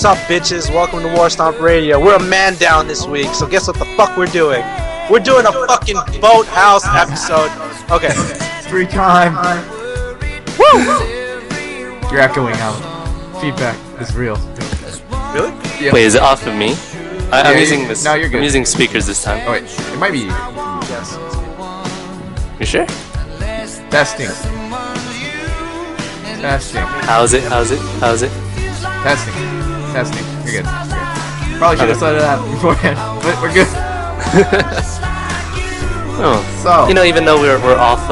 up, bitches? Welcome to War Stomp Radio. We're a man down this week, so guess what the fuck we're doing? We're doing a fucking Boathouse episode. Okay. Free time. Woo! You're echoing out. Feedback is real. Really? Yeah. Wait, is it off of me? I'm using this. No, you're good. I'm using speakers this time. Oh wait, it might be you. Yes. You sure? Testing. Testing. How's it? How's it? Testing. You're good. Probably should have started that beforehand, but we're good. Oh, So, even though we're off,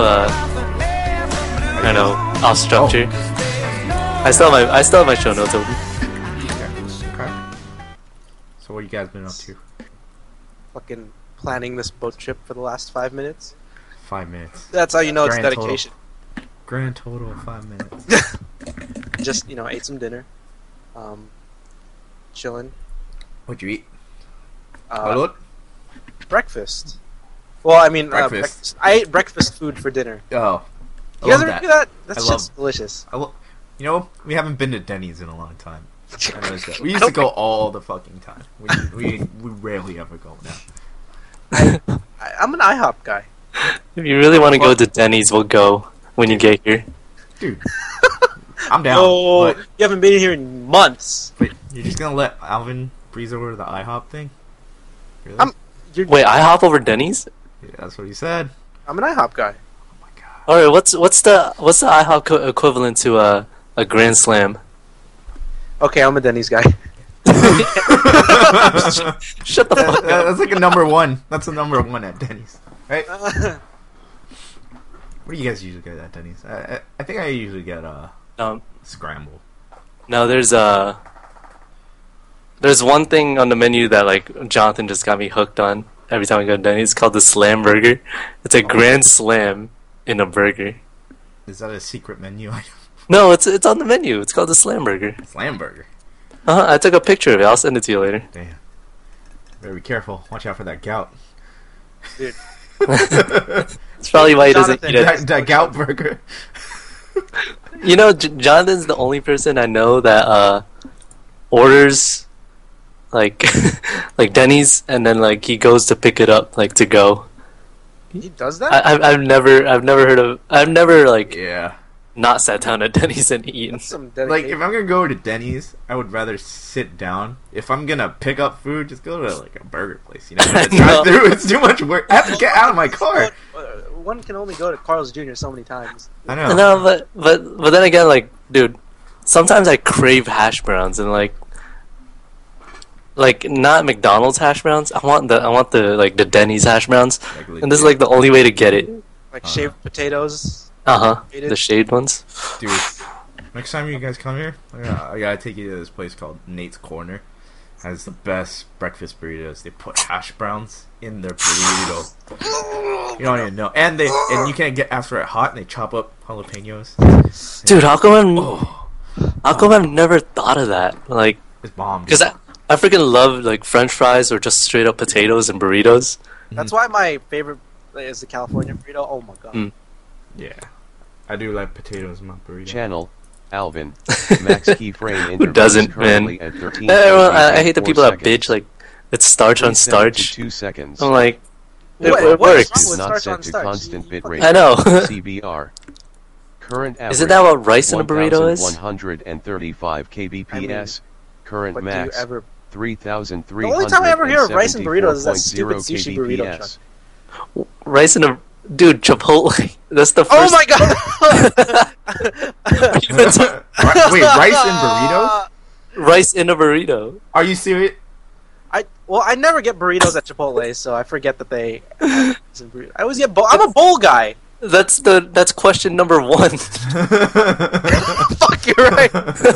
off structure, I still have my show notes open. Okay. So what you guys been up to? Fucking planning this boat trip for the last 5 minutes. 5 minutes. That's how you know it's Grand dedication. Grand total of 5 minutes. Just, ate some dinner. Chilling. What'd you eat? Breakfast. Well, I mean, Breakfast. breakfast. I ate breakfast food for dinner. Oh. You guys ever do that? That's I just delicious. We haven't been to Denny's in a long time. I noticed that. We used to go all the fucking time. We rarely ever go now. I'm an IHOP guy. If you really want to go to Denny's, we'll go when you get here. Dude. I'm down. Oh, But you haven't been here in months. wait, you're just gonna let Alvin breeze over the IHOP thing? Really? Wait, I hop over Denny's? Yeah, that's what he said. I'm an IHOP guy. Oh my god. All right, what's the IHOP equivalent to a Grand Slam? Okay, I'm a Denny's guy. Shut the fuck up. That's like a number one. That's a number one at Denny's, right? What do you guys usually get at Denny's? I think I usually get scramble. No, there's one thing on the menu that like Jonathan just got me hooked on every time I go to Denny's. It's called the Slam Burger. It's a Grand Slam in a burger. Is that a secret menu item? No, it's on the menu. It's called the Slam Burger. Slam burger. I took a picture of it. I'll send it to you later. Damn. Better be careful. Watch out for that gout. Dude. It's probably why he doesn't eat it. That gout burger. Jonathan's the only person I know that orders like like Denny's, and then like he goes to pick it up like to go. He does that? I've never heard of. I've never like Yeah. not sat down at Denny's and eaten. That's some Like, dedication. if I'm gonna go to Denny's, I would rather sit down. If I'm gonna pick up food, just go to, like, a burger place, I Drive know. through, it's too much work. I have to get out of my car. One can only go to Carl's Jr. so many times. I know. No, but then again, like, dude, sometimes I crave hash browns and like not McDonald's hash browns. I want the like the Denny's hash browns, Like, and this is like the only way to get it. Like shaved potatoes. The shaved ones. Dude, next time you guys come here, I gotta take you to this place called Nate's Corner. Has the best breakfast burritos. They put hash browns in their burrito. You don't even know. And you can't ask for it hot, and they chop up jalapenos. Dude, how come I've never thought of that? Like, It's bomb. because I freaking love like French fries or just straight up potatoes and burritos. That's why my favorite is the California burrito. Oh my god. Mm. Yeah. I do like potatoes in my burrito. Channel, Alvin, max keyframe Who doesn't, man? at 13. I hate the people that bitch like it's starch on starch. 2 seconds. I'm like, it What works. is wrong with Not starch on set to starch? constant bit rate. I know. CBR. Current average. Isn't that what rice in a burrito is? 135 kbps. Current But do you max ever? 3,300. The only time I ever hear of rice and burritos is that stupid sushi burrito kbps. Rice in a dude Chipotle. That's the Oh first. my god! Wait, rice and burritos? Rice in a burrito. Are you serious? I never get burritos at Chipotle, so I forget that they. I always get bowl. I'm a bowl guy. That's question number one. Fuck, you're right.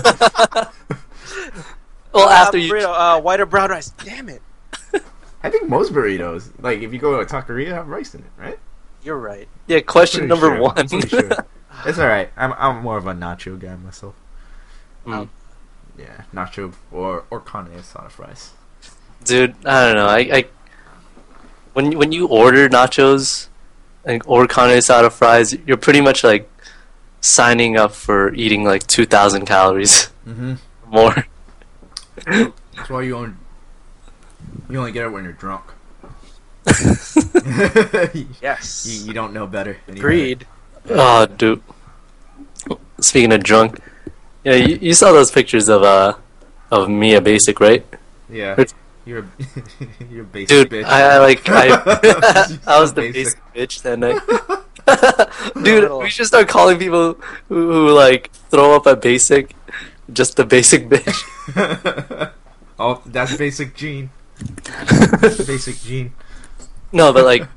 Well, after you. burrito, white or brown rice. Damn it. I think most burritos, like if you go to a taqueria, have rice in it, right? You're right. Yeah, question Pretty number sure. one. I'm pretty sure. It's alright. I'm more of a nacho guy myself. Mm. Yeah, nacho or carne asada fries. Dude, I don't know. I when you order nachos or carne asada fries, you're pretty much like signing up for eating like 2,000 calories Mm-hmm. more. That's why you only get it when you're drunk. Yes. You don't know better. Agreed. Oh, dude. Speaking of drunk, yeah, you saw those pictures of me at Basic, right? Yeah. You're a basic Dude, bitch. I was the basic bitch that night. Dude, we should start calling people who like throw up at Basic just the basic bitch. Oh, that's basic Gene. Basic Gene. No, but like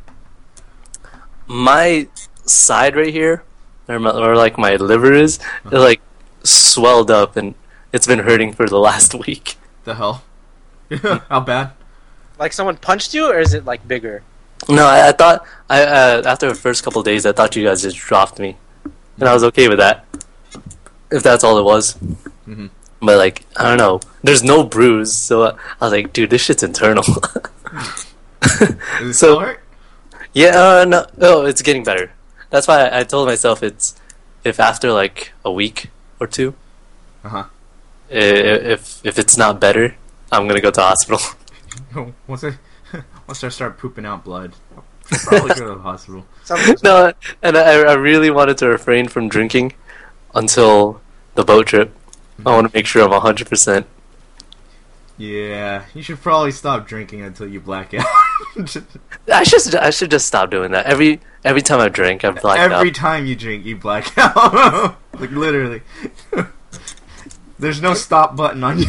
my side right here, or like my liver is, it like swelled up and it's been hurting for the last week. The hell? How bad? Like someone punched you, or is it like bigger? No, I thought after the first couple days, I thought you guys just dropped me, and I was okay with that. If that's all it was. Mm-hmm. But like, I don't know. There's no bruise, so I was like, dude, this shit's internal. Does it So- still hurt? Yeah, no, oh, it's getting better. That's why I told myself if after like a week or two, Uh-huh. if it's not better, I'm gonna go to hospital. Once I start pooping out blood, I'll probably go to the hospital. Sounds No, and I really wanted to refrain from drinking until the boat trip. I want to make sure I'm 100%. Yeah, you should probably stop drinking until you black out. I should just stop doing that. Every time I drink, I'm blacked out. Every time you drink, you black out. Like, literally. There's no stop button on you.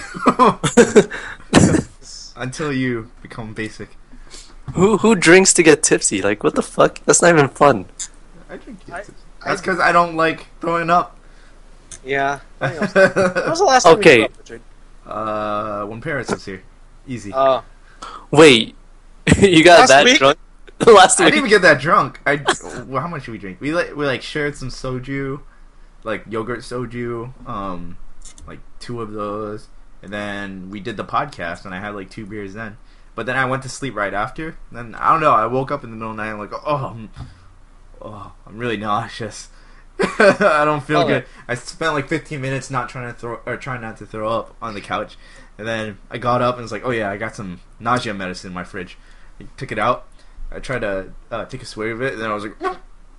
Until you become basic. Who drinks to get tipsy? Like, what the fuck? That's not even fun. I drink. That's because I don't like throwing up. Yeah. When was the last time Okay. you threw up, Richard? When Paris was here. Easy. Wait, you got Last that week? drunk last I week? didn't even get that drunk. Well, how much did we drink? We shared some soju, like yogurt soju, like 2 of those, and then we did the podcast, and I had like 2 beers then. But then I went to sleep right after. And then I don't know. I woke up in the middle of the night, and I'm like, I'm really nauseous. I don't feel good. I spent like 15 minutes trying not to throw up on the couch, and then I got up and was like, oh yeah, I got some nausea medicine in my fridge. I took it out. I tried to take a swig of it, and then I was like, and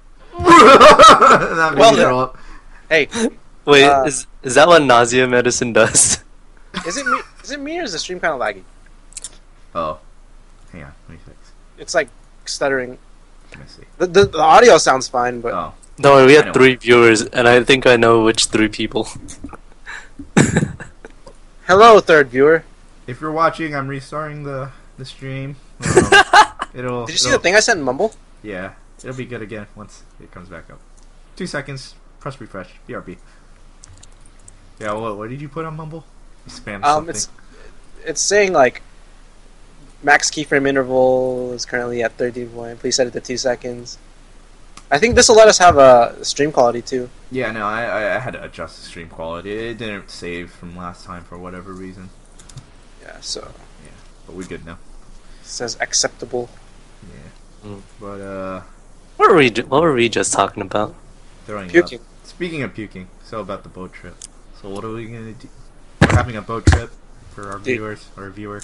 that made me throw up. Hey, Wait, is that what nausea medicine does? is it me or is the stream kind of laggy? Oh, hang on, let me fix. It's like stuttering. Let me see. The audio sounds fine, but Oh, Don't worry, we I know. had 3 viewers, and I think I know which 3 people. hello, third viewer. if you're watching, I'm restarting the stream. It'll. Did you see the thing I sent in Mumble? Yeah, it'll be good again once it comes back up. 2 seconds. Press refresh. BRB. Yeah. What did you put on Mumble? You spammed something. It's saying like max keyframe interval is currently at 13 point. Please set it to 2 seconds. I think this will let us have a stream quality too. Yeah, no, I had to adjust the stream quality. It didn't save from last time for whatever reason. Yeah, so But we're good now. it says acceptable. Yeah. Mm. But, What were we just talking about? throwing Puking. up. Speaking of puking, so about the boat trip. So what are we going to do? We're having a boat trip for our viewers, or a viewer.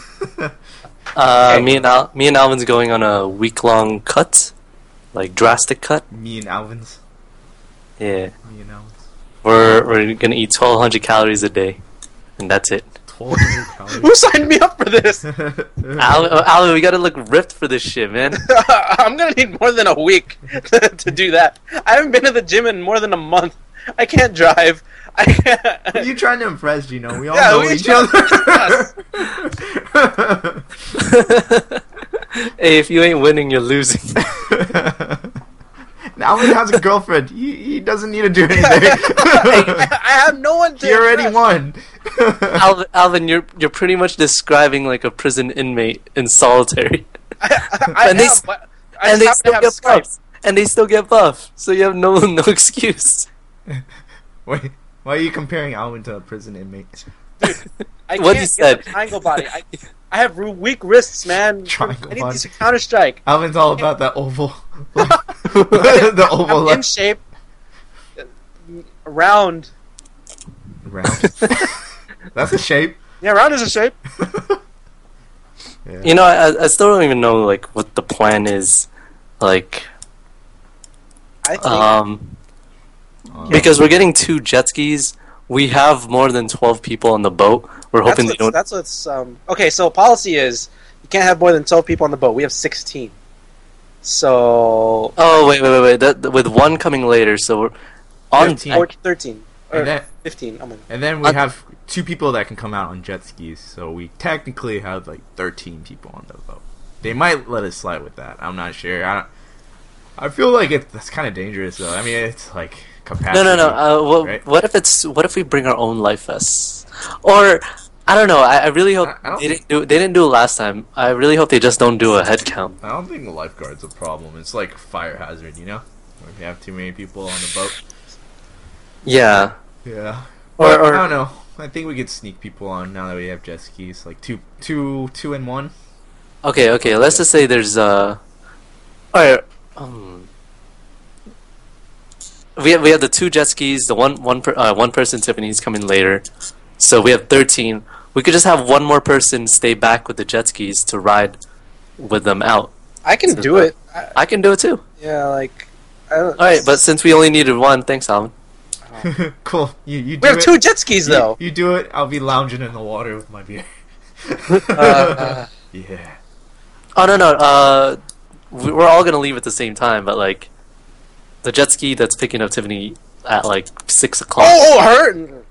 Me and Alvin's going on a week-long cut, like drastic cut. Me and Alvin's. Yeah, Me and Alvin's. we're gonna eat 1,200 calories a day, and that's it. 1,200 calories. Who signed me up for this? Alvin, we gotta look ripped for this shit, man. I'm gonna need more than a week to do that. I haven't been to the gym in more than a month. I can't drive. I Who are can't. you trying to impress, Gino? We all Yeah, know who you each trying other. Hey, if you ain't winning, you're losing. Alvin has a girlfriend. He doesn't need to do anything. I have no one to. He already impress. won. Alvin, you're pretty much describing like a prison inmate in solitary. I And they am, s- but I And just they happen still to have get Skype. buffs. And they still get buff. So you have no excuse. Wait, why are you comparing Alvin to a prison inmate? I What can't he get said. the triangle body. I have weak wrists, man. Triangle I need body. these to Counter Strike. Alvin's all about that oval. The oval I'm in left. shape. Round. Round. That's a shape. Yeah, round is a shape. You know, I still don't even know like what the plan is, like I think because we're getting 2 jet skis. We have more than 12 people on the boat. We're hoping they don't. That's what's okay. So policy is you can't have more than 12 people on the boat. We have 16. So Oh wait! With one coming later, so we're on 15. or 13 or And then- 15. Oh my God. And then we have 2 people that can come out on jet skis, so we technically have like 13 people on the boat. They might let us slide with that. I'm not sure. I feel like that's kind of dangerous, though. I mean, it's like capacity. No. right? What if we bring our own life vests? Or I don't know. I really hope I don't they didn't do it last time. I really hope they just don't do a head count. I don't think the lifeguard's a problem. It's like a fire hazard, you know? If you have too many people on the boat. Yeah. Yeah. Or- But, or- I don't know. I think we could sneak people on now that we have jet skis. Like two and one. Okay. Let's just say there's alright. We have the 2 jet skis. The one person, Tiffany's coming later. So we have 13. We could just have one more person stay back with the jet skis to ride with them out. I can do it. I can do it too. Yeah, like. I don't, All right, but since we only needed one, thanks, Alvin. Cool. You do we have it. 2 jet skis though. You do it. I'll be lounging in the water with my beer. Yeah. Oh no. We're all gonna leave at the same time, but like, the jet ski that's picking up Tiffany at like 6 o'clock. Oh, her.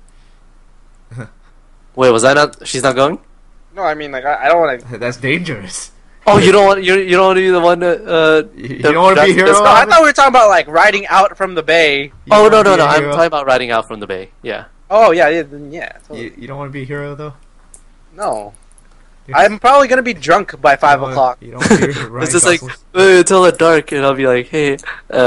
Wait, was that not? She's not going? No, I mean like I don't want to. That's dangerous. Oh, you don't want you don't want to be the one that You don't want to be a hero? No, I thought we were talking about like riding out from the bay. Oh no. You don't wanna be a I'm hero? talking about riding out from the bay. Yeah. Oh yeah, then yeah. Totally. You don't want to be a hero though. No, I'm probably gonna be drunk by 5 o'clock. You don't want to be Ryan It's just like Gosling. until it dark, and I'll be like, hey,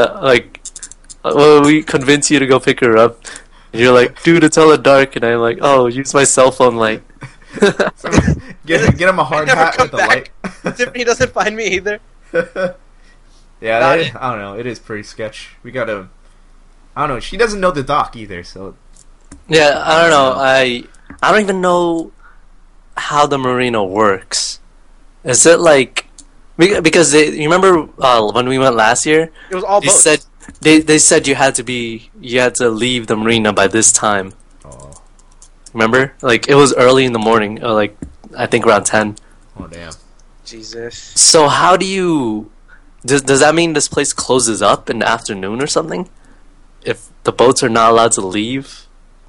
well, we convince you to go pick her up. And you're like, dude, it's hella dark, and I'm like, oh, use my cell phone light. Get him a hard never hat come with a back. light. Tiffany doesn't find me either. Yeah, Not I don't know. It is pretty sketch. We gotta. I don't know. She doesn't know the dock either, so Yeah, I don't know. I don't even know how the marina works. Is it like because you remember when we went last year? It was all They boats. said they said you had to leave the marina by this time. oh Remember? Like it was early in the morning, like I think around 10. damn. Jesus. So how do you? Does that mean this place closes up in the afternoon or something? If the boats are not allowed to leave,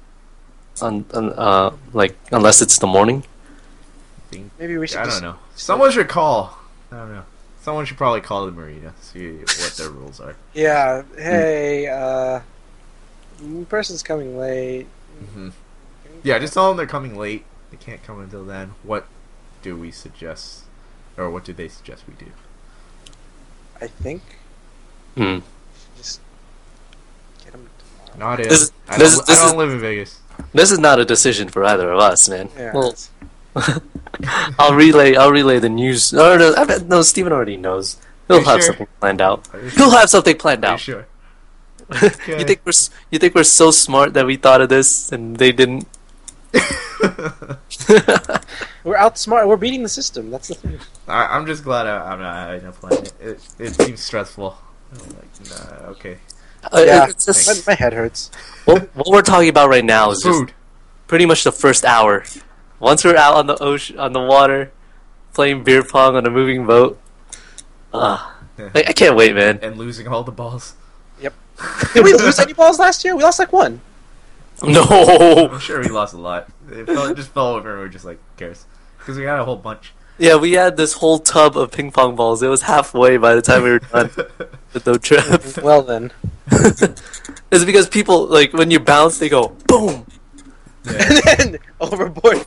like unless it's the morning. Maybe we should. I just, don't know. Someone should call. I don't know. Someone should probably call the marina, see what their rules are. Yeah. Hey. Person's coming late. hmm Yeah, just tell them they're coming late. They can't come until then. What do we suggest, or what do they suggest we do? I think. Hmm. Just get them tomorrow. Not This- if I this- don't, this I don't is- live in Vegas. This is not a decision for either of us, man. Yeah. Well, I'll relay the news. No, Steven already knows. He'll you have sure? something planned out. Are you He'll sure? have something planned Are you out. sure? You think we're so smart that we thought of this and they didn't? We're outsmart. We're beating the system. That's the thing. I'm just glad I'm not in a plan. It seems stressful. I'm like, nah, okay. Yeah. It's just, My head hurts. what we're talking about right now is just Food. pretty much the first hour. Once we're out on the ocean, on the water, playing beer pong on a moving boat. I can't wait, man. And losing all the balls. Did we lose any balls last year? We lost like 1. No. I'm sure we lost a lot. It just fell over and we were just like, who cares? Because we had a whole bunch. Yeah, we had this whole tub of ping pong balls. It was halfway by the time we were done with the trip. Well then. It's because people, like, when you bounce, they go, boom! And then overboard.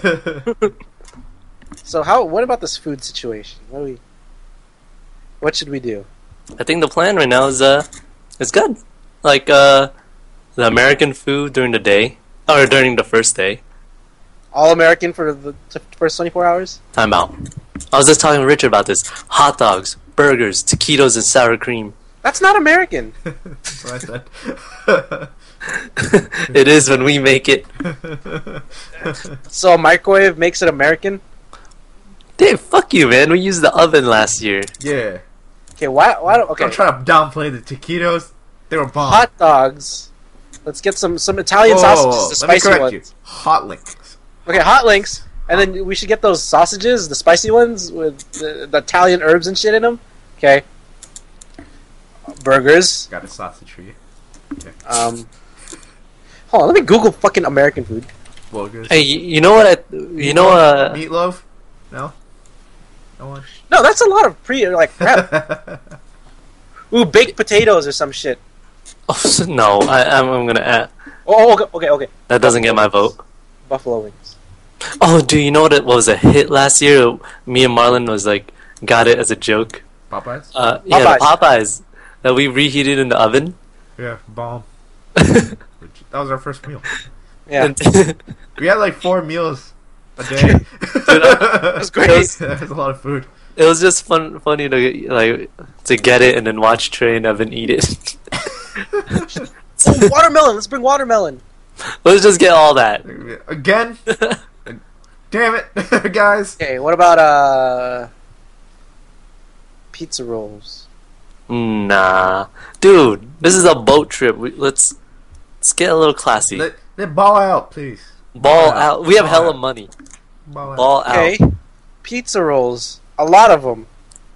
So what about this food situation? What should we do? I think the plan right now is, it's good. Like, the American food during the day, or during the first day. All American for the first 24 hours? Time out. I was just talking to Richard about this. Hot dogs, burgers, taquitos, and sour cream. That's not American. That's what I said. It is when we make it. So a microwave makes it American. Dave, fuck you, man. We used the oven last year. Yeah. Okay, why don't okay? Don't try to downplay the taquitos. They were bomb. Hot dogs. Let's get some Italian sausages, the let me spicy correct ones. you. Hot links. Okay, hot links, and then we should get those sausages, the spicy ones with the Italian herbs and shit in them. Okay. Burgers. Got a sausage for you. Hold on, let me Google fucking American food. Burgers. Hey, you know what? Meatloaf? No. No one. No, that's a lot of prep. Ooh, baked potatoes or some shit. Oh, no, I'm gonna add. Oh, okay. That doesn't get my vote. Buffalo wings. Oh, dude, you know what? It was a hit last year. Me and Marlon was like, got it as a joke. Popeyes? Yeah, the Popeyes that we reheated in the oven. Yeah, bomb. That was our first meal. Yeah, And- We had like 4 meals a day. that's great. That was a lot of food. It was just funny to get it and then watch Trey and Evan eat it. Oh, watermelon. Let's bring watermelon. Let's just get all that. Again? Damn it, guys. Okay, what about pizza rolls? Nah, dude, this is a boat trip. Let's get a little classy. Let ball out, please. Ball out. We have Ball hella out. money. Ball out. Ball Okay, out. pizza rolls. A lot of them.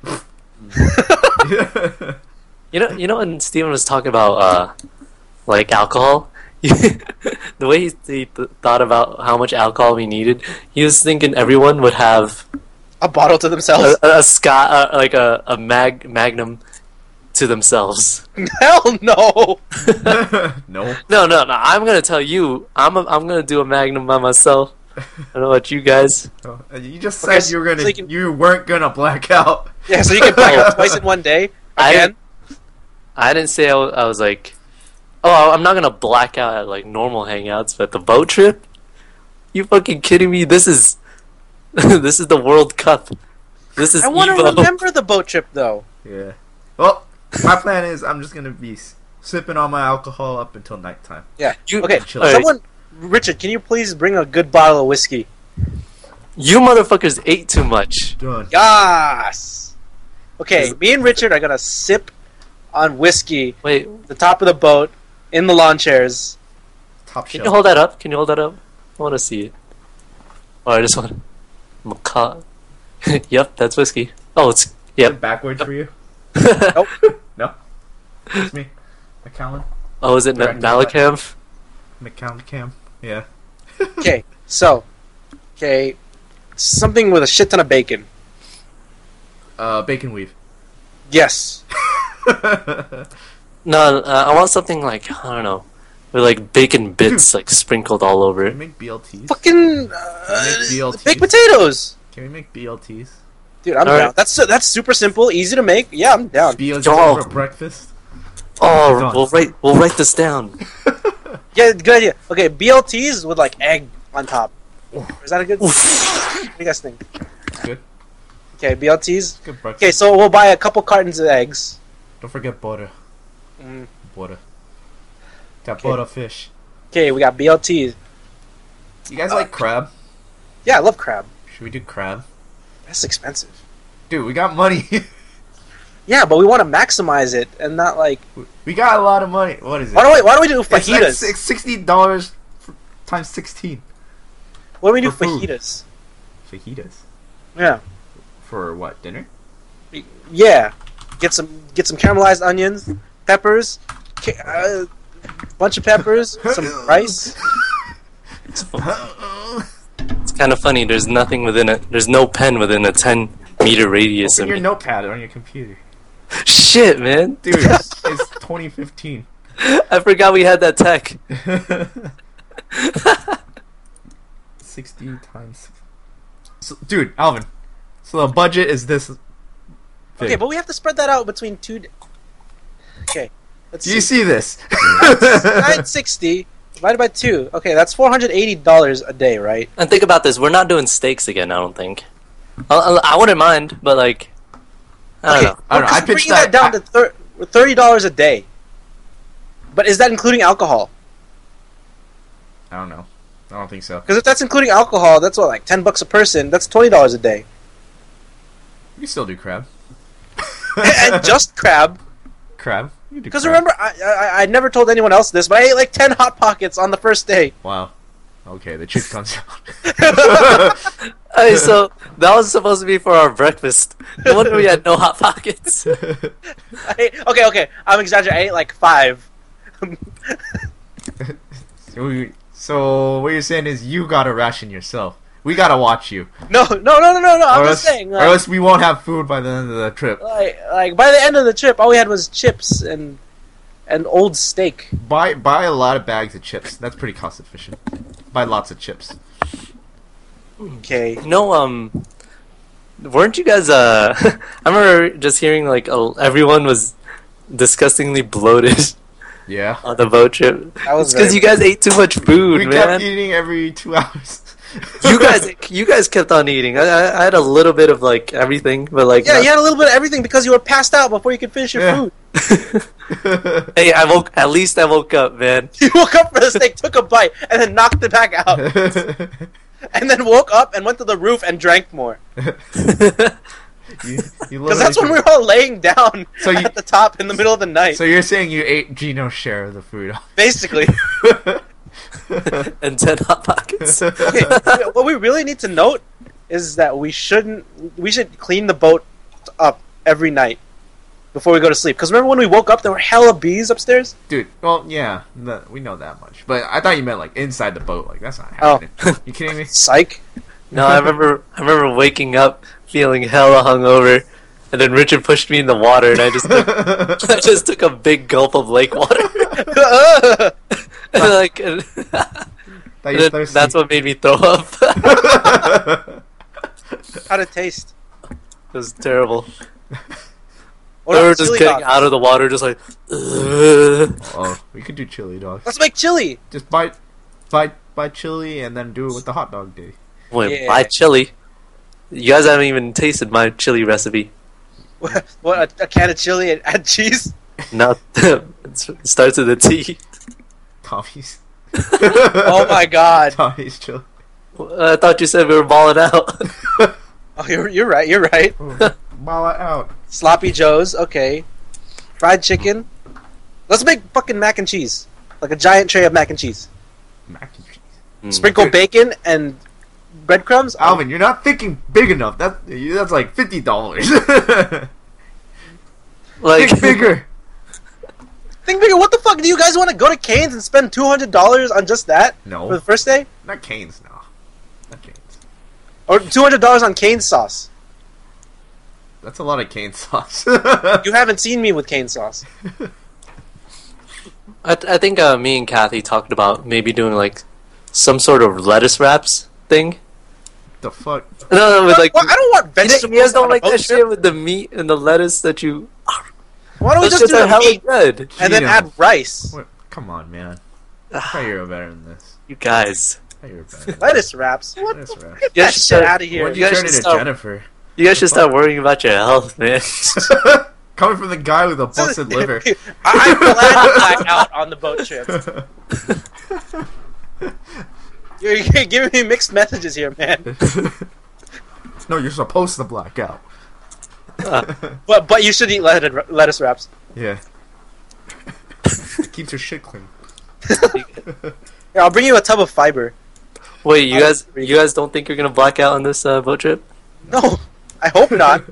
You know when Steven was talking about like alcohol, the way he thought about how much alcohol we needed, he was thinking everyone would have A bottle to themselves. a Scott, like a Magnum to themselves. Hell no. No. No. I'm gonna tell you, I'm gonna do a Magnum by myself. I don't know about you guys. Oh, you just Okay, said you were gonna. so you can- You weren't gonna black out. Yeah, so you can black out twice in one day. Again. I didn't say I was like, oh, I'm not gonna black out at like normal hangouts, but the boat trip? You fucking kidding me? This is this is the World Cup. This is I want to Evo. remember the boat trip though. Yeah. Well, my plan is I'm just gonna be sipping on my alcohol up until nighttime. Yeah. You- Okay. Chill. Someone, Richard, can you please bring a good bottle of whiskey? You motherfuckers ate too much. Done. Yes. Okay, me and Richard are gonna sip on whiskey Wait, at the top of the boat in the lawn chairs. Top can shelf. you hold that up? Can you hold that up? I want to see it. Oh, I just want. Macaw. Yep, that's whiskey. Oh, it's Is yep. it backwards for you? Nope. No. It's me. McCallan. Oh, is it Direct Malacam? McCallan Cam. Yeah. Okay, so, something with a shit ton of bacon. Bacon weave. Yes. No, I want something like I don't know, with like bacon bits like sprinkled all over Can we it. make BLTs? Fucking BLTs? baked potatoes. Can we make BLTs? Dude, I'm All down. right. That's super simple, easy to make. Yeah, I'm down. BLTs Yo. for breakfast? Oh, Done. we'll write this down. Yeah, good idea. Okay, BLTs with like egg on top. Is that a good? What do you guys think? Good. Okay, BLTs. Good breakfast. Okay, so we'll buy a couple cartons of eggs. Don't forget butter. Mm. Butter. Got Okay. butter fish. Okay, we got BLTs. You guys like crab? Yeah, I love crab. Should we do crab? That's expensive. Dude, we got money. Yeah, but we want to maximize it and not like. We got a lot of money. What is it? Why don't we do It's like fajitas? $60 times 16. Why don't we do for food. fajitas? Fajitas. Yeah, For what, dinner? yeah. Get some caramelized onions, peppers, bunch of peppers, some rice. It's kind of funny. There's nothing within it. There's no pen within a 10-meter radius Open of your me. notepad on your computer. Shit, man. Dude, it's 2015. I forgot we had that tech. 60 times... So, dude, Alvin. So the budget is this big. Okay, but we have to spread that out between two. Okay, let's Do you see. see this? 960 divided by 2. Okay, that's $480 a day, right? And think about this. We're not doing steaks again, I don't think. I wouldn't mind, but like... I don't know. I don't know, I We're pitched bringing that down to $30 a day. But is that including alcohol? I don't know. I don't think so. Because if that's including alcohol, that's what, like $10 a person. That's $20 a day. You can still do crab. And just crab. Crab? Because remember, I never told anyone else this, but I ate like 10 Hot Pockets on the first day. Wow. Okay, the truth comes out. Hey, so that was supposed to be for our breakfast. No wonder we had no Hot Pockets. Okay, I'm exaggerating. I ate like 5. So what you're saying is you gotta ration yourself. We gotta watch you. No. I'm just saying. Or else we won't have food by the end of the trip. Like by the end of the trip, all we had was chips and old steak. Buy a lot of bags of chips. That's pretty cost efficient. Buy lots of chips. Okay. No, weren't you guys, I remember just hearing, like, everyone was disgustingly bloated Yeah. on the boat trip. It's because you guys ate too much food, We man. kept eating every 2 hours. You guys kept on eating. I had a little bit of, like, everything, but, like... Yeah, you had a little bit of everything because you were passed out before you could finish your food. Hey, at least I woke up, man. You woke up for the steak, took a bite, and then knocked it back out. And then woke up and went to the roof and drank more. Because that's when we were all laying down at the top in the middle of the night. So you're saying you ate Gino's share of the food? Basically. And 10 Hot Pockets. Okay, what we really need to note is that we should clean the boat up every night before we go to sleep. Because remember when we woke up, there were hella bees upstairs? Dude, well, yeah, we know that much. But I thought you meant, like, inside the boat. Like, that's not happening. You kidding me? Psych. No, I remember waking up feeling hella hungover, and then Richard pushed me in the water, and I just took a big gulp of lake water. And then that's what made me throw up. How'd it taste? It was terrible. What We about were just chili getting dogs? out of the water, just like. Ugh. Oh, we could do chili dogs. Let's make chili. Just buy chili and then do it with the hot dog day. Wait, Yeah. buy chili? You guys haven't even tasted my chili recipe. What, a can of chili and add cheese? No, it starts with a T. Tommy's. Oh my god. Tommy's chili. I thought you said we were balling out. Oh, you're right. You're right. Ball it out. Sloppy Joes. Okay. Fried chicken. Let's make fucking mac and cheese. Like a giant tray of mac and cheese. Mac and cheese. Sprinkle bacon and breadcrumbs. Alvin, you're not thinking big enough. That's like $50. Like Think bigger. Think bigger. What the fuck? Do you guys want to go to Cane's and spend $200 on just that for No, the first day? not Cane's. No, not Cane's. Or $200 on Cane's sauce? That's a lot of cane sauce. You haven't seen me with cane sauce. I think me and Kathy talked about maybe doing like some sort of lettuce wraps thing. The fuck? No, with like Well, I don't want vegetables. you guys don't on a like boat that trip. shit with the meat and the lettuce that you. Why don't we Those just shits do are the hella meat good. and then Gino. add rice? What? Come on, man. Try you're better than this. You guys, Try you're better. Than Lettuce wraps. What? Lettuce the wraps. Get You that should shit start- out of here. When'd You you guys turn should into stop- Jennifer? you guys should start worrying about your health, man. Coming from the guy with a busted liver. I'm glad to black out on the boat trip. You're giving me mixed messages here, man. No, you're supposed to black out. But you should eat lettuce wraps. Yeah. It keeps your shit clean. Here, I'll bring you a tub of fiber. Wait, you guys don't think you're gonna black out on this boat trip? No, I hope not.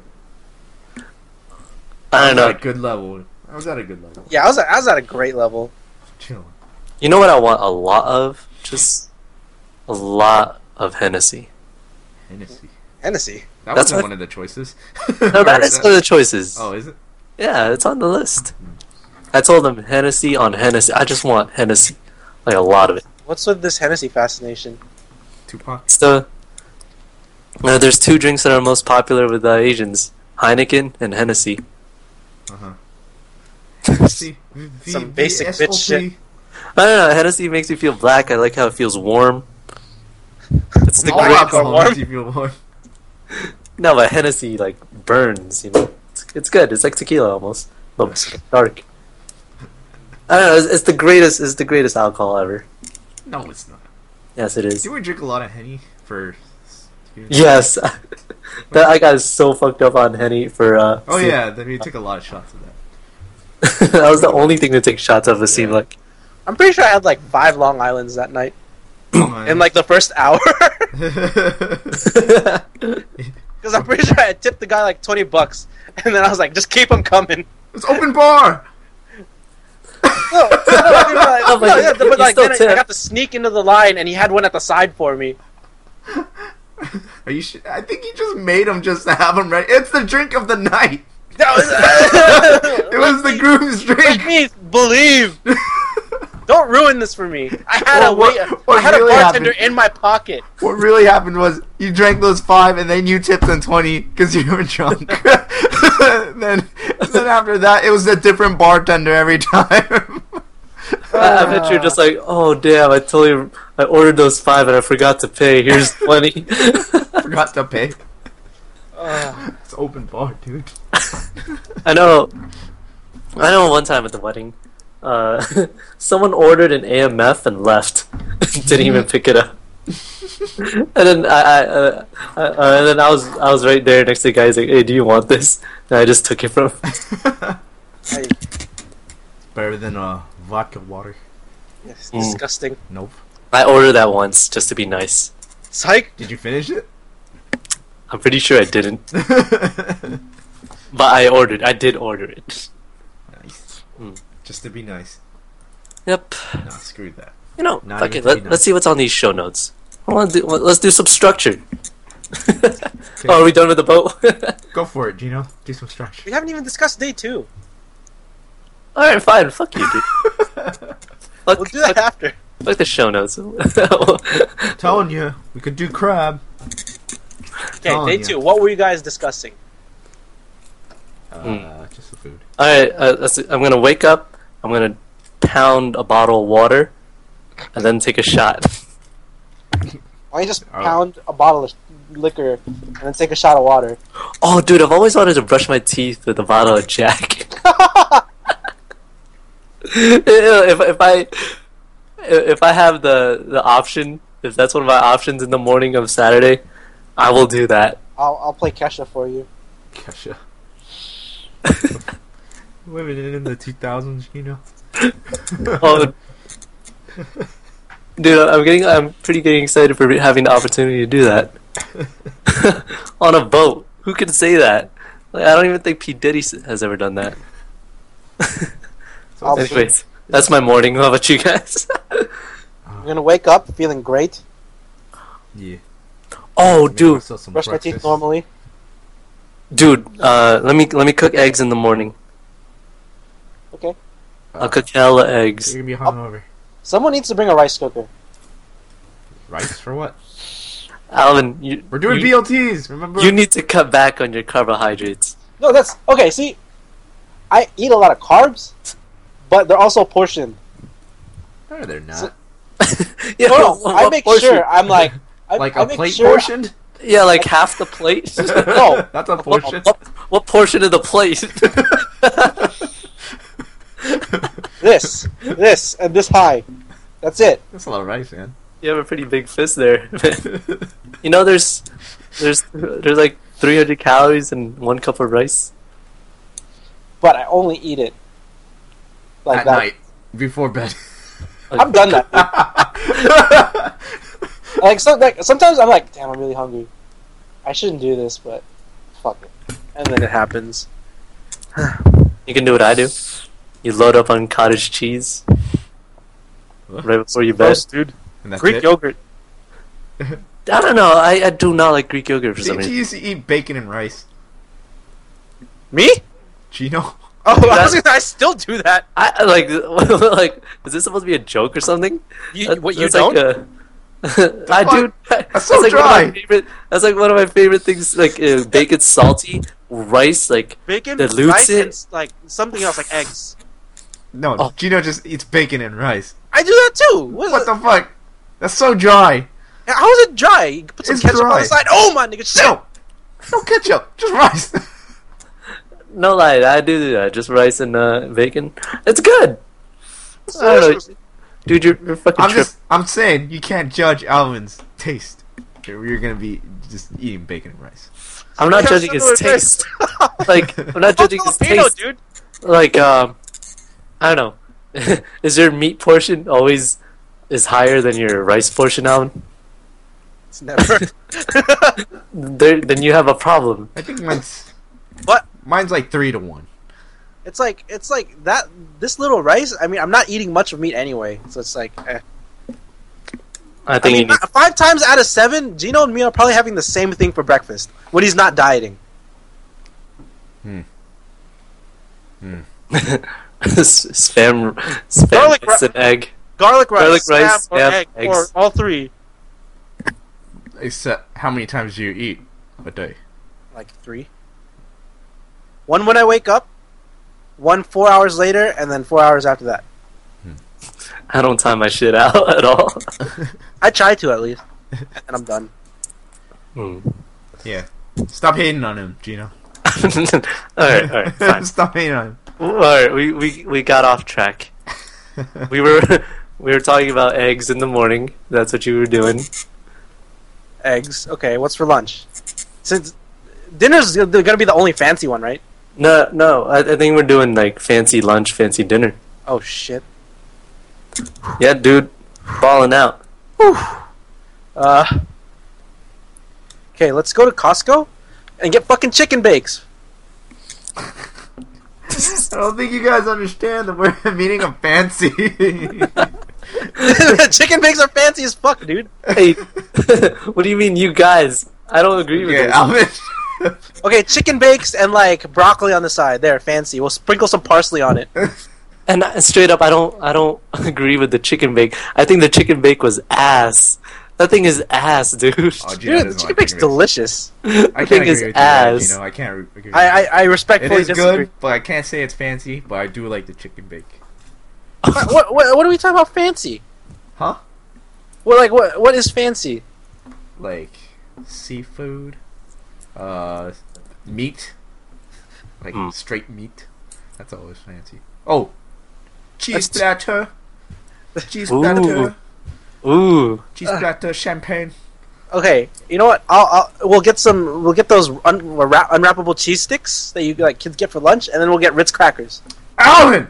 I don't know. At a good level. I was at a good level. Yeah, I was at a great level. Chill. You know what I want a lot of? Just a lot of Hennessy. Hennessy. Hennessy. That That's wasn't what- one of the choices. No, that is one of the choices. Oh, is it? Yeah, it's on the list. I told them Hennessy on Hennessy. I just want Hennessy, like a lot of it. What's with this Hennessy fascination? Tupac. It's there's two drinks that are most popular with Asians: Heineken and Hennessy. Uh-huh. Hennessy. Some basic bitch shit. I don't know. Hennessy makes me feel black. I like how it feels warm. It's the All All great. alcohol warm. makes you feel warm. No, but Hennessy like burns. You know, it's good. It's like tequila almost, but dark. I don't know. It's the greatest. It's the greatest alcohol ever. No, it's not. Yes, it is. Do we drink a lot of Henny for? Yes. That I got so fucked up on Henny for. Oh yeah, then we took a lot of shots of that. That was the only thing to take shots of. It seemed like. I'm pretty sure I had like 5 Long Islands that night Oh, in like the first hour. Because I'm pretty sure I tipped the guy like $20, and then I was like, just keep him coming. it's open bar. No, but like still then I tip. got to sneak into the line, and he had one at the side for me. Are you? I think you just made him just to have him ready. It's the drink of the night. That was, It was the groom's let drink. me believe. Don't ruin this for me. I had Well, what I had really a bartender happened- in my pocket. What really happened was you drank those 5 and then you tipped them 20 because you were drunk. then after that, it was a different bartender every time. I bet you're just like, oh damn! I ordered those 5 and I forgot to pay. Here's 20. Forgot to pay. It's open bar, dude. I know. One time at the wedding, someone ordered an AMF and left. Didn't even pick it up. And then I was right there next to the guy. He's like, "Hey, do you want this?" And I just took it from him. Better than vodka water. It's disgusting. Nope. I ordered that once just to be nice. Psych. Did you finish it? I'm pretty sure I didn't, but I did order it. Nice. Mm. Just to be nice. Yep. Nah, screw that. You know, Not fuck even it. to be Let's see what's on these show notes. Let's do some structure. Okay. Oh, are we done with the boat? Go for it, Gino. Do some structure. We haven't even discussed day 2. Alright, fine. Fuck you, dude. Fuck, We'll do that after. fuck the show notes. Telling you, we could do crab. Okay, Telling day you. 2. What were you guys discussing? Just the food. Alright, I'm gonna wake up. I'm gonna pound a bottle of water, and then take a shot. Why don't you just pound a bottle of liquor and then take a shot of water? Oh, dude, I've always wanted to brush my teeth with a bottle of Jack. if I have the option, if that's one of my options in the morning of Saturday, I will do that. I'll play Kesha for you. Kesha. Living in the 2000s, you know. Oh, dude, I'm pretty getting excited for having the opportunity to do that on a boat. Who can say that? Like, I don't even think P Diddy has ever done that. I'll- Anyways, that's my morning. How about you guys? I'm gonna wake up feeling great, Yeah. Oh, dude, brush my teeth normally. let me cook eggs in the morning. Okay. I'll cook hella eggs. You're gonna be hungover. Someone needs to bring a rice cooker. Rice for what? Alvin, We're doing BLTs. Remember? you need to cut back on your carbohydrates. No, that's okay. See, I eat a lot of carbs, but they're also portioned. No, they're not. So- Yeah, No, what I make portion? sure. I'm like, Like I a make plate sure- portioned? Yeah, like half the plate. No. That's a What, portion. what portion of the plate? This, and this high. That's it. That's a lot of rice, man. You have a pretty big fist there. You know, there's like 300 calories in 1 cup of rice. But I only eat it like At that. night, before bed. I've done that. Sometimes I'm like, damn, I'm really hungry. I shouldn't do this, but fuck it. And then it happens. You can do what I do. You load up on cottage cheese right before you bed. Gross, dude. And that's Greek it. yogurt. I don't know. I do not like Greek yogurt for some Didn't you reason. used to eat bacon and rice? Me? Gino? Oh, I still do that. I like like. Is this supposed to be a joke or something? What you That's don't? like I do. That's so like dry. That's like one of my favorite things. Like bacon's salty, rice like Bacon, dilutes rice, it. and like something else, like eggs. No, Oh. Gino just eats bacon and rice. I do that too. What the fuck? That's so dry. How is it dry? You can put some It's ketchup on dry. the side. Oh my nigga, shit! No ketchup, just rice. No lie, I do that. Just rice and bacon. It's good. I don't know. Dude, you're fucking tripping. I'm saying you can't judge Alvin's taste. You're gonna be just eating bacon and rice. I'm not judging his taste. Like, I'm not judging his Filipino, taste. dude. Like, I don't know. Is your meat portion always is higher than your rice portion, Alvin? It's never. Then you have a problem. I think mine's But like 3-1. it's like that. This little rice. I mean, I'm not eating much of meat anyway, so it's like. I I think mean, you need. 5 times out of 7, Gino and me are probably having the same thing for breakfast when he's not dieting. Spam Garlic rice and egg. Garlic rice, Garlic rice, spam, or spam, egg, eggs. or all 3. Except, how many times do you eat a day? Like 3. 1 when I wake up, 1 4 hours later, and then 4 hours after that. I don't time my shit out at all. I try to at least, and then I'm done. Yeah. Stop hating on him, Gino. Alright, fine. Stop hating on him. Alright, we got off track. We were talking about eggs in the morning. That's what you were doing. Eggs. Okay, what's for lunch? Since dinner's gonna be the only fancy one, right? No, I think we're doing like fancy lunch, fancy dinner. Oh shit. Yeah, dude, balling out. Okay, let's go to Costco and get fucking chicken bakes. I don't think you guys understand the word meaning of fancy. Chicken bakes are fancy as fuck, dude. Hey, what do you mean, you guys? I don't agree with this. Alvin. Okay, chicken bakes and like broccoli on the side. There, fancy. We'll sprinkle some parsley on it. And straight up, I don't agree with the chicken bake. I think the chicken bake was ass. That thing is ass, dude. Oh, Gino Dude, doesn't the chicken like bake's bakes. delicious. I The can't thing agree is with you there, ass. Gino. I can't agree with you. I It respectfully is disagree. good, but I can't say it's fancy. But I do like the chicken bake. What are we talking about fancy? Huh? Well, like what is fancy? Like seafood, meat, like straight meat. That's always fancy. Oh, cheese platter, cheese platter, cheese platter, champagne. Okay, you know what? We'll get those unwrappable cheese sticks that you like kids get for lunch, and then we'll get Ritz crackers. Alvin,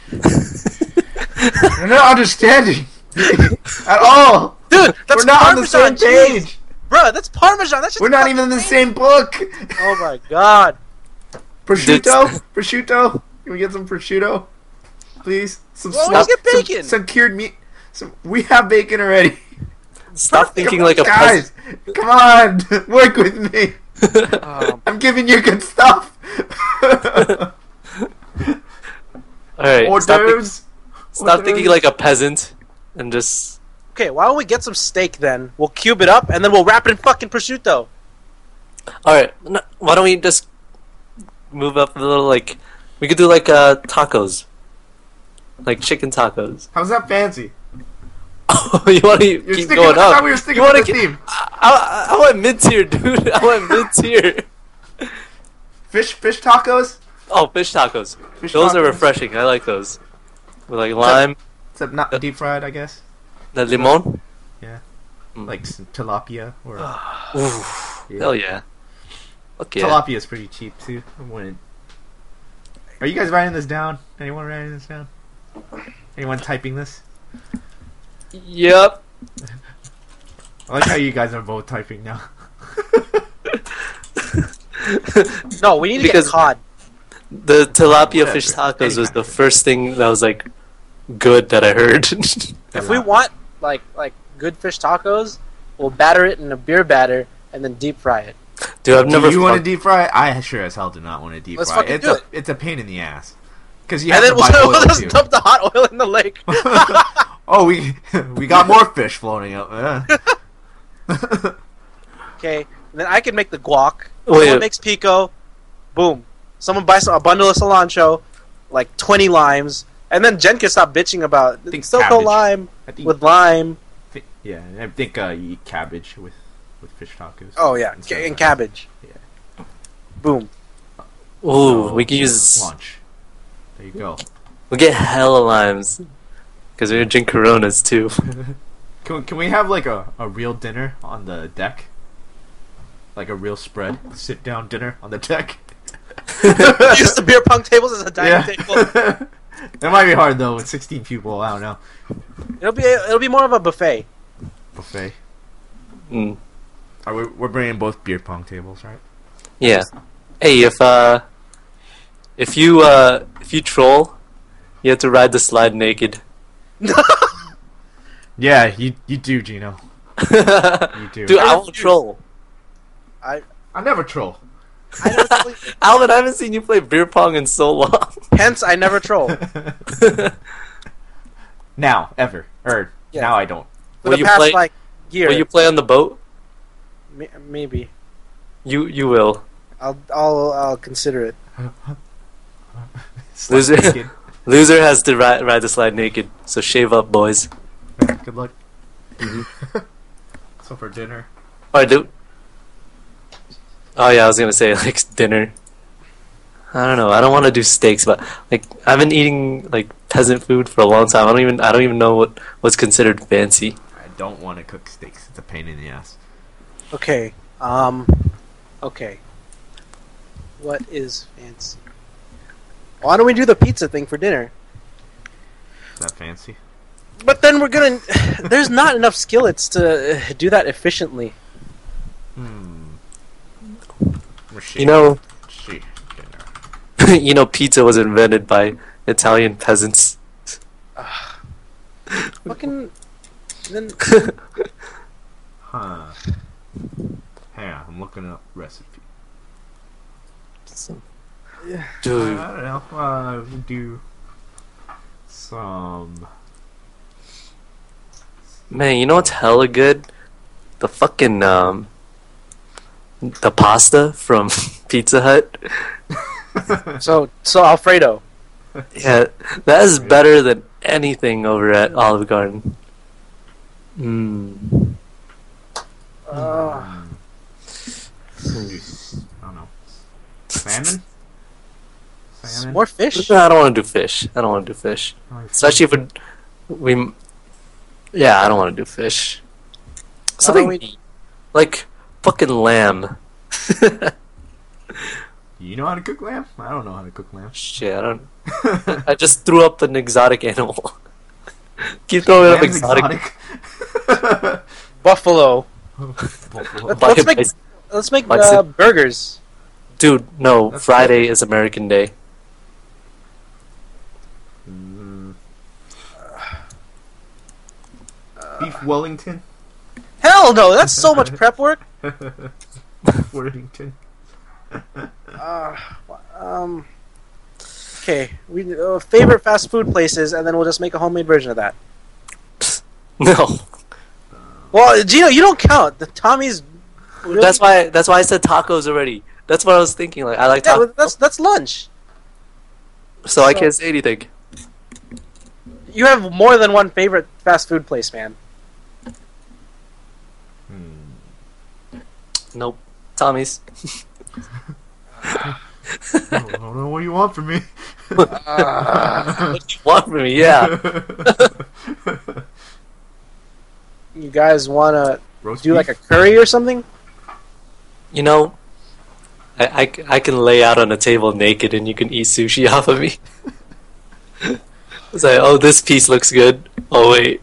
you're not understanding at all. Dude, that's We're not on the same Parmesan cheese. page. Bruh, that's Parmesan. That's just We're not even in the same book. Oh my god. Prosciutto. Can we get some prosciutto, please? Some Well, let's get bacon. Some cured meat. We have bacon already. Stop thinking Come like on, a guys. Come on, work with me. I'm giving you good stuff. Alright, Hors d'oeuvres. stop thinking like a peasant and just. Okay, why don't we get some steak then? We'll cube it up and then we'll wrap it in fucking prosciutto. Alright, why don't we just move up a little, like. We could do like tacos. Like chicken tacos. How's that fancy? You want to You're keep sticking, going I up? thought we were sticking You wanna with the theme. I went mid tier, dude. I went mid tier. Fish tacos. Oh, fish tacos. Fish Those are tacos. refreshing. I like those. With like lime, Except not deep fried, I guess. the limon. Yeah. Mm. Like some tilapia or Oof. Yeah. Hell yeah. Okay. tilapia is pretty cheap too. I wouldn't. Are you guys writing this down? Anyone writing this down? Anyone typing this? Yep. I like how you guys are both typing now. No, we need to Because- get cod. The tilapia Whatever. fish tacos was the first thing that was like good that I heard. If we want like good fish tacos, we'll batter it in a beer batter and then deep fry it. Dude, I've never. Do you want to fucked- deep fry it? I sure as hell do not want to deep Let's fry fucking it. do it. It's a pain in the ass. Because you And have then to buy we'll oil just too. dump the hot oil in the lake. Oh, we got more fish floating up. Okay, and then I can make the guac. Wait. Someone makes pico. Boom. Someone buys a bundle of cilantro, like 20 limes, and then Jen can stop bitching about think Silco cabbage. lime I think, with lime. yeah, I think you eat cabbage with fish tacos. Oh yeah, Instead of and that. cabbage. Yeah. Boom. Ooh, we can use. lunch. There you go. We'll get hella limes. Because we're gonna drink Coronas too. Can we have like a real dinner on the deck? Like a real spread, sit down dinner on the deck. Use the beer pong tables as a dining table. That might be hard though with 16 people. I don't know. It'll be more of a buffet. Buffet. Mm. We're bringing both beer pong tables, right? Yeah. Hey, if you troll, you have to ride the slide naked. Yeah, you do, Gino. You do. Dude, I won't troll. I never troll. I never play, Alvin, I haven't seen you play beer pong in so long. hence, I never troll. Now, ever. Yeah. Now I don't. For Will the you past play- year, Will you play on the boat? maybe You will. I'll consider it. Loser. Naked. Loser has to ride the slide naked. So shave up, boys. Good luck. So for dinner. Alright, dude. Oh yeah, I was gonna say like dinner. I don't know. I don't want to do steaks, but like I've been eating like peasant food for a long time. I don't even know what's considered fancy. I don't want to cook steaks. It's a pain in the ass. Okay. Okay. What is fancy? Why don't we do the pizza thing for dinner? Is that fancy? But then we're gonna. There's not enough skillets to do that efficiently. You know, dinner. you know, pizza was invented by Italian peasants. Fucking. Then. Huh. Hang on, I'm looking up recipe. Dude, I don't know. We do some. man, you know what's hella good? The fucking the pasta from Pizza Hut. So Alfredo. Yeah, that is better than anything over at Olive Garden. Mm. I don't know. Salmon? More fish. I don't want to do fish. Especially if we. Yeah, I don't want to do fish. Something meat. Like fucking lamb. You know how to cook lamb? I don't know how to cook lamb. Shit, I don't. I just threw up an exotic animal. Keep throwing up Lamb's exotic. Buffalo. Buffalo. Let's make Bison. burgers. Dude, no. That's Friday is American Day. Beef Wellington. Hell no! That's so much prep work. Beef Wellington. Okay, we favorite fast food places, and then we'll just make a homemade version of that. No. Well, Gino, you don't count. The Tommy's. Really? That's why I said tacos already. That's what I was thinking. Like I like Yeah, tacos, but that's lunch. so I can't say anything. You have more than one favorite fast food place, man. Nope. Tommy's. I don't know what you want from me. What do you want from me? Yeah. You guys want to Roast do beef? like a curry or something? You know, I can lay out on a table naked and you can eat sushi off of me. It's like, oh, this piece looks good. Oh, wait.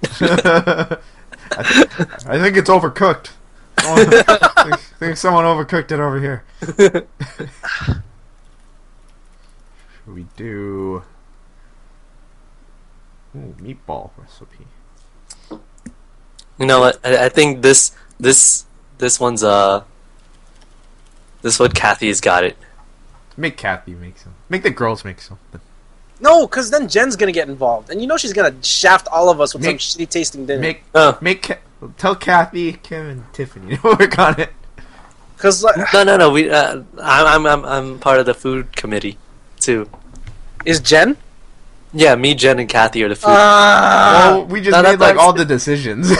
I think it's overcooked. I think someone overcooked it over here. Should we do meatball recipe? You know what? I think this one's this one Kathy's got it. Make Kathy make some. Make the girls make something. No, because then Jen's gonna get involved, and you know she's gonna shaft all of us with some Make- shitty tasting dinner. Tell Kathy, Kim, and Tiffany to work on it. Because like, No. We I'm part of the food committee too. is Jen? Yeah, me, Jen, and Kathy are the food. Well, we just No, made like that's- all the decisions.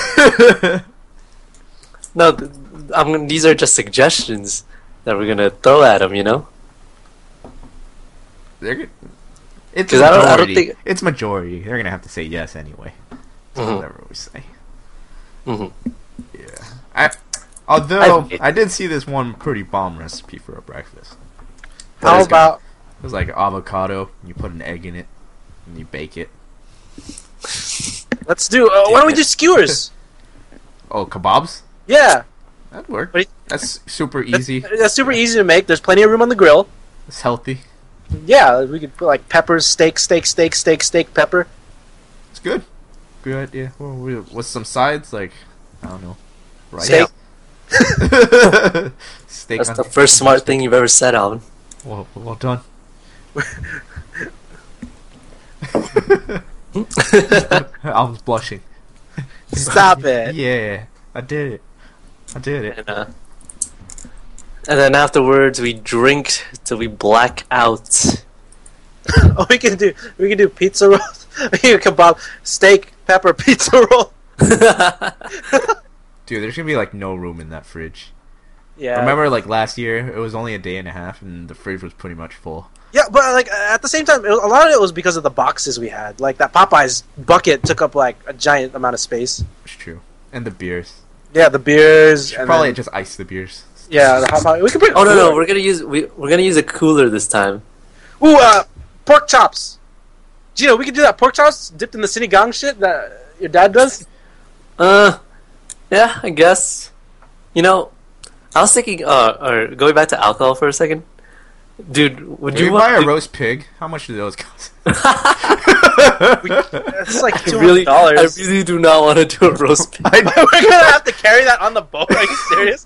No, these are just suggestions that we're gonna throw at them. You know. They're good. It's 'Cause majority. I don't think- It's majority. They're gonna have to say yes anyway. Mhm. Whatever we say. Mhm. Yeah. Although I- I did see this one pretty bomb recipe for a breakfast. How is about It was like avocado. You put an egg in it, and you bake it. let's do? Why don't we do skewers? Oh, kebabs? Yeah, That'd work. But it- That's super easy. that's super easy to make. There's plenty of room on the grill. It's healthy. Yeah, we could put like peppers, steak, pepper. It's good. Good idea. Well, with some sides, like I don't know, rice. Steak. Steak. That's on- the first smart thing you've ever said, Alvin. Well done. I'm blushing. Stop it. Yeah, I did it. I did it. And then afterwards, we drink till we black out. Oh, we can do pizza rolls. We can do kebab, steak, pepper, pizza roll. Dude, there's gonna be like no room in that fridge. Yeah. Remember, like last year, it was only a day and a half, and the fridge was pretty much full. Yeah, but like at the same time, a lot of it was because of the boxes we had. Like that Popeyes bucket took up like a giant amount of space. It's true. And the beers. Yeah, the beers. Should And probably then- just ice the beers. yeah, the hot pot. We can bring. Oh no, we're gonna use a cooler this time. Ooh, pork chops. Gino, we can do that pork chops dipped in the sinigang shit that your dad does. Yeah, I guess. You know, I was thinking, or going back to alcohol for a second. Dude, would Can you we buy want a roast pig? How much do those cost? It's like I $200. really do not want to do a roast pig. We're gonna have to carry that on the boat. Are you serious?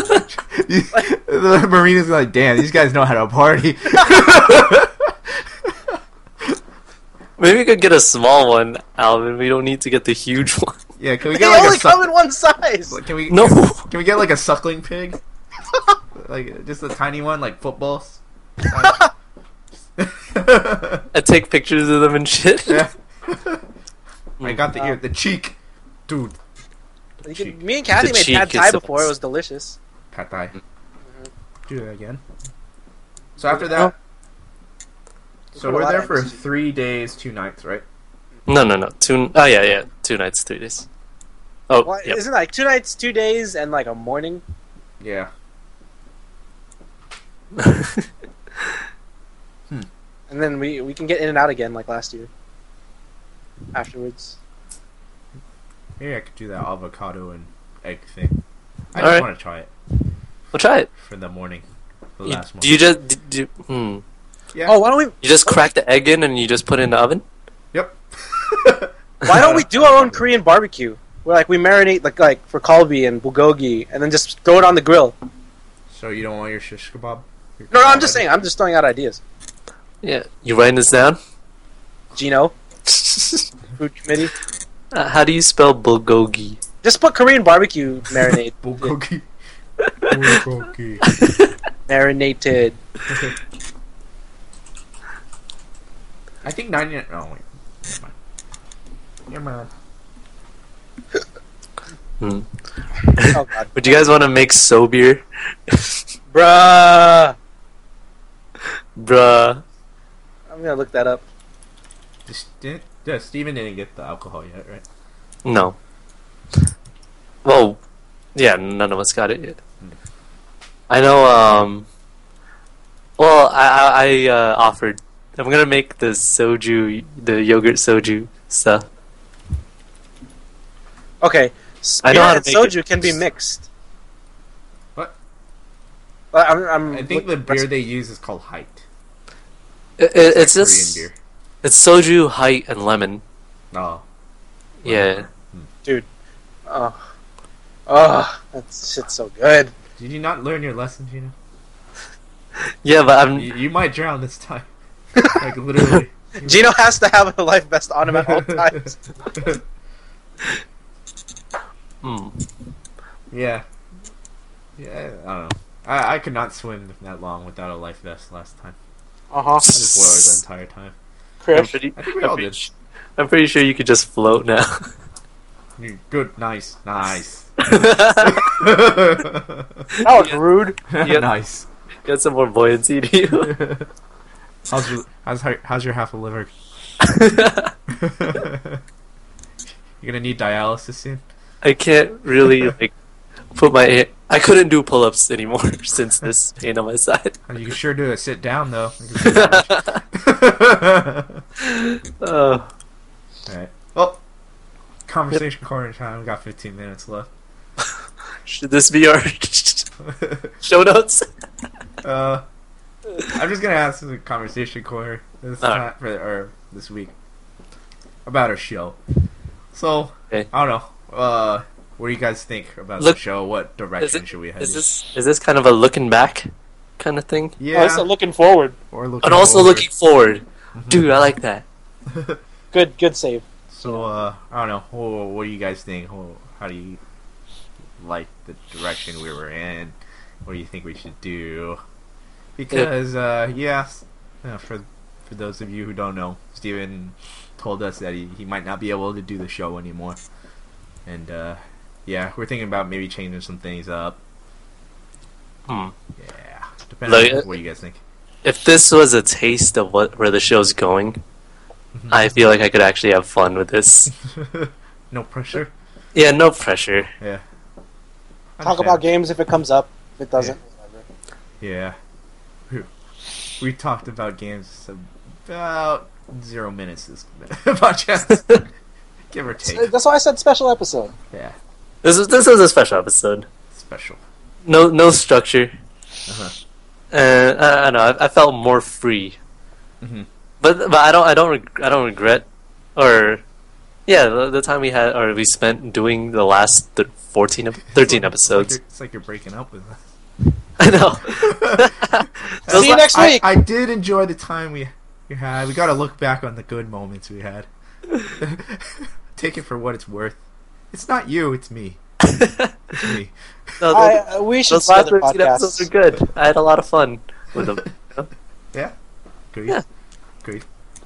The marina's like, damn, these guys know how to party. Maybe we could get a small one, Alvin. We don't need to get the huge one. Yeah, can we They get like only a come in one size. can we No. can we get like a suckling pig? Like just a tiny one, like footballs. I take pictures of them and shit. Yeah. I got the ear, the cheek, dude. Me and Kathy The made cheek pad is thai the before. best. It was delicious. Pad thai. Do that again. So after that, so put a we're lot there of for emphasis. 3 days, 2 nights, right? No. Oh yeah. 2 nights, 3 days. Oh, Well, yep. Isn't it like 2 nights, 2 days, and like a morning? Yeah. And then we can get in and out again like last year. Afterwards. Maybe I could do that avocado and egg thing. I just Alright. want to try it We'll try it. for the morning. The You, last one. do you just you Yeah. Oh, why don't we? just crack the egg in and you just put it in the oven? Yep. Why don't we do our own Korean barbecue? Where like we marinate like for kalbi and bulgogi, and then just throw it on the grill. So you don't want your shish kebab? No, I'm just saying. I'm just throwing out ideas. Yeah. You writing this down? Gino, food committee. How do you spell bulgogi? Just put Korean barbecue marinade. Bulgogi. Bulgogi. Marinated. I think 99. Oh wait. Never mind. Never mind. Oh god, Would you guys want to make so beer? bruh. Bruh. I'm gonna look that up. Steven didn't get the alcohol yet, right? No. Well, yeah, none of us got it yet. I know, well, I offered. I'm gonna make the soju, the yogurt soju stuff. Okay, I know beer how to and make soju can be mixed. What? I'm I think the looking- beer they use is called Height. It's Korean just, beer. it's soju, height, and lemon. Oh. Yeah. Oh, that shit's so good. Did you not learn your lesson, Gina? Yeah, but I'm, You might drown this time. Like literally. Gino has to have a life vest on him at all times. Yeah. Yeah, I don't know. I could not swim that long without a life vest last time. Uh-huh. I just wore it the entire time. I'm Chris. pretty, I think we all did. I'm pretty sure you could just float now. Good, nice. That was rude. Yep. Nice. Got some more buoyancy to you. How's your half a liver? You're gonna need dialysis soon. I can't really like put my. I couldn't do pull-ups anymore since this pain on my side. You can sure do a sit down though. Alright. Well, conversation corner time. We got 15 minutes left. Should this be our show notes? I'm just gonna ask the conversation corner this week about our show. So Okay. I don't know. What do you guys think about the show? What direction should we head? Is this kind of a looking back kind of thing? Yeah. Also looking forward. Or looking And also forward. looking forward. Dude, I like that. Good save. So I don't know. What do you guys think? How do you like the direction we were in? What do you think we should do? Because for those of you who don't know, Steven told us that he might not be able to do the show anymore, and we're thinking about maybe changing some things up. Yeah, depending on what you guys think. If this was a taste of where the show's going, I feel like I could actually have fun with this. No pressure. Yeah, no pressure. Yeah. Talk about games if it comes up. If it doesn't, whatever. Yeah. We talked about games about 0 minutes this podcast. Give or take. That's why I said special episode. Yeah. This was a special episode. Special. No structure. Uh-huh. I don't know. I felt more free. Mm-hmm. But I don't regret, the time we spent doing the last 13 episodes. It's like you're breaking up with us. I know. See you next week. I did enjoy the time we had. We got to look back on the good moments we had. Take it for what it's worth. It's not you. It's me. It's me. No, we should those last start 13 episodes are good. I had a lot of fun with them. Yeah. Agreed. Yeah. Agreed.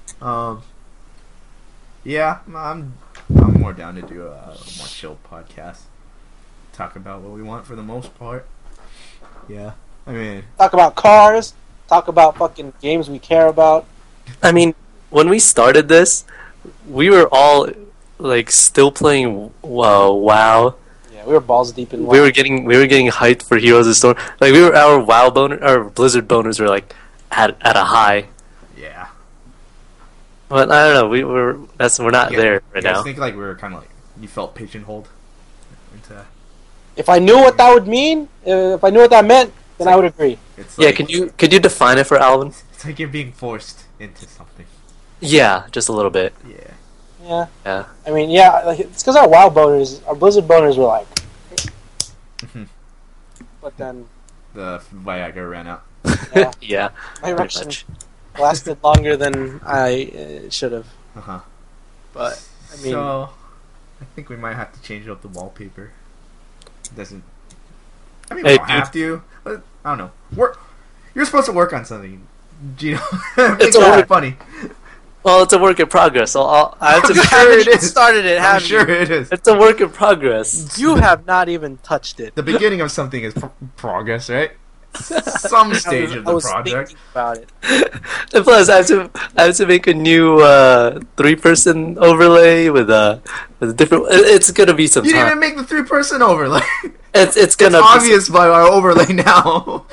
Yeah, I'm more down to do a more chill podcast. Talk about what we want for the most part. Yeah, I mean, Talk about cars. Talk about fucking games we care about. I mean, when we started this, we were all like still playing WoW. Yeah, we were balls deep in. We were getting hyped for Heroes of the Storm. Like our our Blizzard boners were like at a high. yeah. But I don't know. We're not there right I now. think like we were kind of like you felt pigeonholed into. If I knew what that would mean, if I knew what that meant, then I would agree. It's Yeah, like, could you define it for Alvin? It's like you're being forced into something. Yeah, just a little bit. Yeah. Yeah. Yeah. I mean, yeah, like, it's because our WoW boners, our Blizzard boners were like. Mhm. But then The Viagra ran out. yeah, Yeah. my Pretty erection much. lasted longer than I should have. Uh huh. But I mean, So, I think we might have to change up the wallpaper. It doesn't. I mean, we Hey, don't dude. have to. But, I don't know. You're supposed to work on something, Gino. It's It's a work. funny. Well, it's a work in progress. So I have to. I'm sure it you is. started it, I'm haven't sure you? it is. It's a work in progress. You have not even touched it. The beginning of something is progress, right? Some stage of I the was project. thinking about it. And plus, I have to make a new 3-person overlay with a different. It's gonna be some You didn't time. even make the 3-person overlay. It's It's gonna obvious by our overlay now.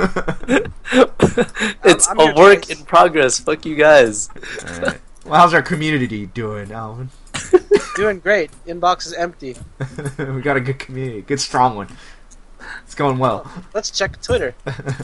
It's I'm a your work choice. in progress. Fuck you guys. Alright. Well, how's our community doing, Alvin? Doing great. Inbox is empty. We got a good community, good strong one. It's going well. Let's check Twitter.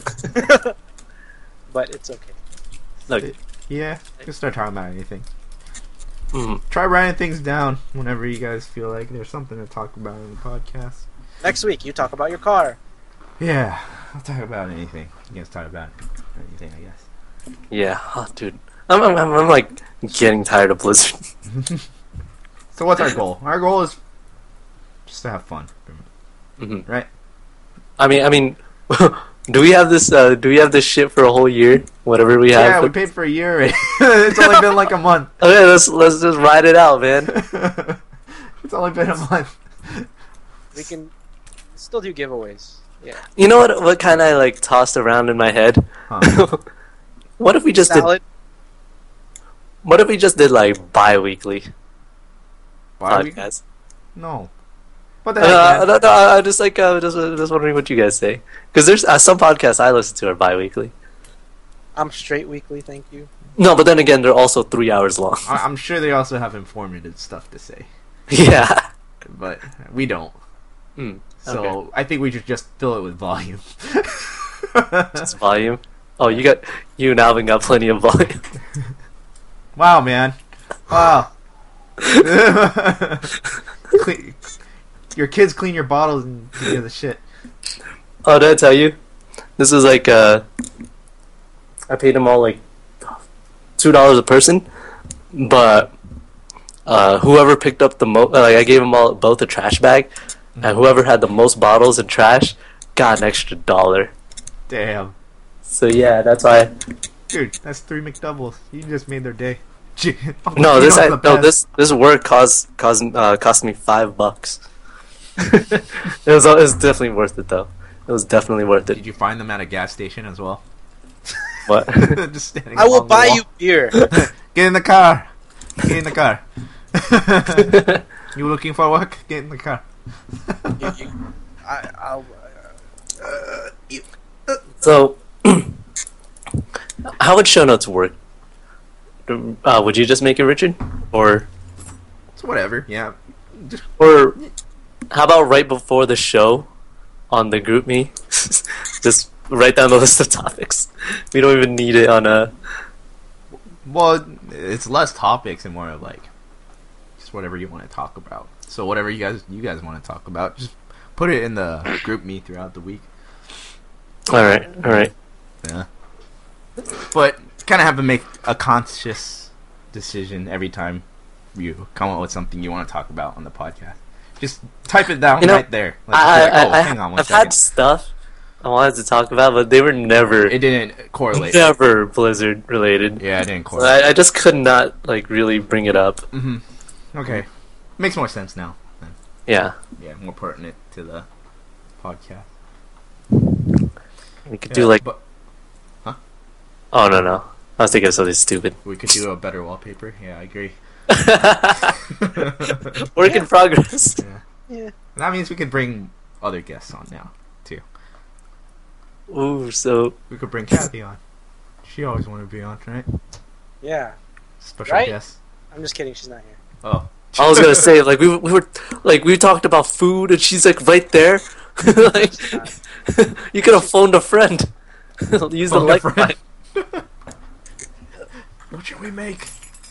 But it's okay. Look, Yeah, just start talking about anything. mm, Try writing things down whenever you guys feel like there's something to talk about in the podcast. Next week, you talk about your car. Yeah, I'll talk about anything. You guys talk about anything, I guess. yeah, oh, dude, I'm like getting tired of Blizzard. So what's our goal? Our goal is just to have fun, Mhm. right? I mean, do we have this? Do we have this shit for a whole year? Whatever we have. Yeah, we paid for a year. It's only been like a month. Okay, let's just ride it out, man. It's only been a month. We can still do giveaways. Yeah. You know what kind I like tossed around in my head? Huh. What if we just salad. What if we just did like bi-weekly podcast? No. What the heck, man? No, I just just wondering what you guys say, because there's some podcasts I listen to are bi-weekly. I'm straight weekly, thank you. No, but then again, they're also 3 hours long. I'm sure they also have informative stuff to say, Yeah. but we don't. Mm, So okay. I think we should just fill it with volume. Just volume. Oh, you and Alvin got plenty of volume. Wow, man. Wow. Your kids clean your bottles and do the shit. Oh, did I tell you? This is like I paid them all like $2 a person, but whoever picked up the most, I gave them all both a trash bag, and whoever had the most bottles and trash got an extra $1. Damn. So yeah, that's why. Dude, that's 3 McDoubles. You just made their day. No, You know the best. this work cost me $5. It was definitely worth it though. It was definitely worth it. Did you find them at a gas station as well? What? Just standing I will along the buy wall. you beer. Get in the car. Get in the car. You looking for work? Get in the car. So, how would show notes work? Would you just make it, Richard, or It's whatever. Yeah. how about right before the show on the group me, just write down the list of topics. We don't even need it on a. Well, it's less topics and more of like just whatever you want to talk about. So whatever you guys want to talk about, just put it in the group me throughout the week. All right. Yeah. But kind of have to make a conscious decision every time you come up with something you want to talk about on the podcast. Just type it down right there. Like, hang on one I've second. had stuff I wanted to talk about, but they were never It didn't correlate. never Blizzard related. Yeah, it didn't So correlate. I just could not like really bring it up. Mm-hmm. Okay. Makes more sense now. Then. Yeah, Yeah, more pertinent to the podcast. we could do like. But Oh no! I was thinking of something stupid. we could do a better wallpaper. Yeah, I agree. Work in progress. Yeah. Yeah. That means we could bring other guests on now, too. Ooh, so We could bring Kathy on. She always wanted to be on, right? Yeah. Special Right? guest. I'm just kidding. She's not here. Oh. I was gonna say like we were like we talked about food and she's like right there. Like you could have phoned a friend. Use the Phoned a light. friend. What should we make?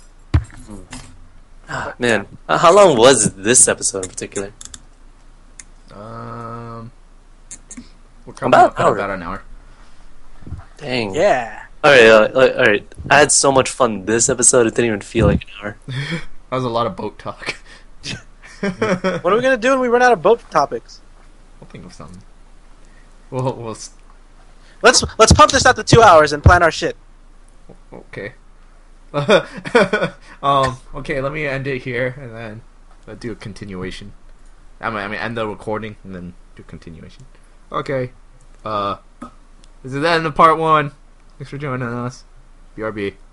Man, how long was this episode in particular? We're coming About up an at hour. about an hour. Dang. Yeah. All right. I had so much fun this episode; it didn't even feel like an hour. That was a lot of boat talk. What are we gonna do when we run out of boat topics? We'll think of something. We'll Let's pump this out to 2 hours and plan our shit. okay. Okay, let me end it here and then do a continuation. I mean, end the recording and then do continuation. Okay. This is the end of part 1. Thanks for joining us. BRB.